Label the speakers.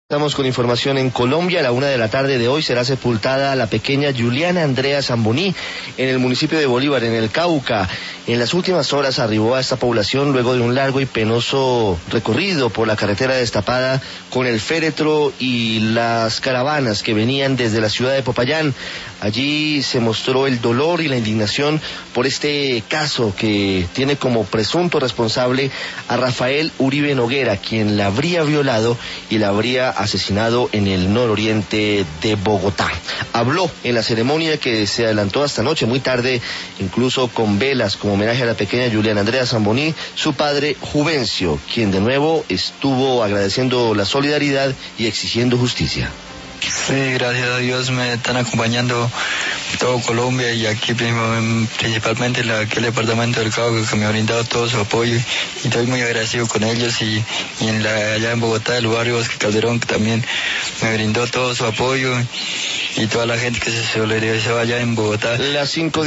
Speaker 1: Estamos con información en Colombia. A la 1:00 p.m. de hoy será sepultada la pequeña Juliana Andrea Zamboní en el municipio de Bolívar, en el Cauca. En las últimas horas arribó a esta población luego de un largo y penoso recorrido por la carretera destapada con el féretro y las caravanas que venían desde la ciudad de Popayán. Allí se mostró el dolor y la indignación por este caso que tiene como presunto responsable a Rafael Uribe Noguera, quien la habría violado y la habría asesinado en el nororiente de Bogotá. Habló en la ceremonia que se adelantó hasta anoche, muy tarde, incluso con velas como homenaje a la pequeña Juliana Andrea Zamboní, su padre Juvencio, quien de nuevo estuvo agradeciendo la solidaridad y exigiendo justicia.
Speaker 2: Sí, gracias a Dios me están acompañando todo Colombia y aquí principalmente aquí el departamento del Cauca, que me ha brindado todo su apoyo y estoy muy agradecido con ellos y allá en Bogotá el barrio Bosque Calderón, que también me brindó todo su apoyo y toda la gente que se solidarizó allá en Bogotá.
Speaker 1: Las 5:10